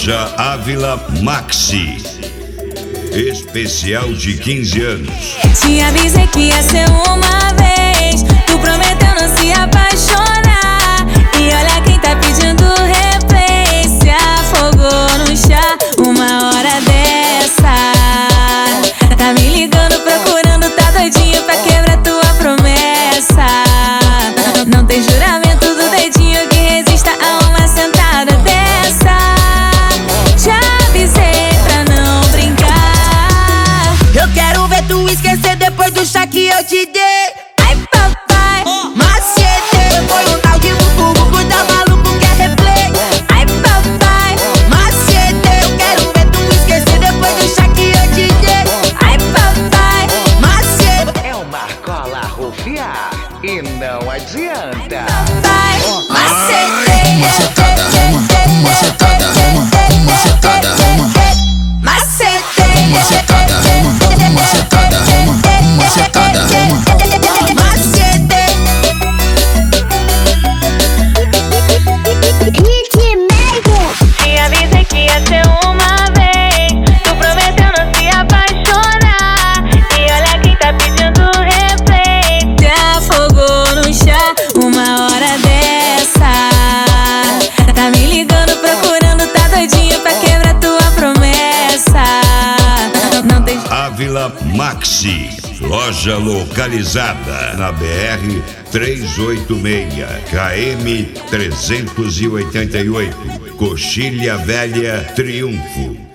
Loja Ávila Maxi. Especial de 15 anos. Te avisei que ia ser uma vez. Tu prometeu não se apaixonar. E olha quem tá pedindo replay. Se afogou no chá uma hora dessa. Tá me ligando, procurando, tá doidinho pra quebrar tua promessa. Não tem juramento do dedinho que resista a uma sentada dessa. Já avisei pra não brincar. Eu quero ver tu esquecer depois do chá que eu te dei. Ai, papai, Macete, foi um tal de bubu, tá maluco, quer replay. ai, papai, Macete, eu quero ver tu esquecer depois do chá que eu te dei. ai, papai, Macete, É uma cola rufiar e não adianta. papai, macete, Macetada, rama, macetada, rama, macetada, rama, macete, macetada, rama, macetada, rama, macetada, rama. macete. te avisei que ia ser uma vez. Tu prometeu não se apaixonar. E olha quem tá pedindo replay. Se afogou no chá uma hora dessa. Tá me ligando, procurando, tá doidinho pra quebrar tua promessa. Não tem Ávila Maxi. Loja localizada na BR 386, KM 388, Coxilha Velha, Triunfo.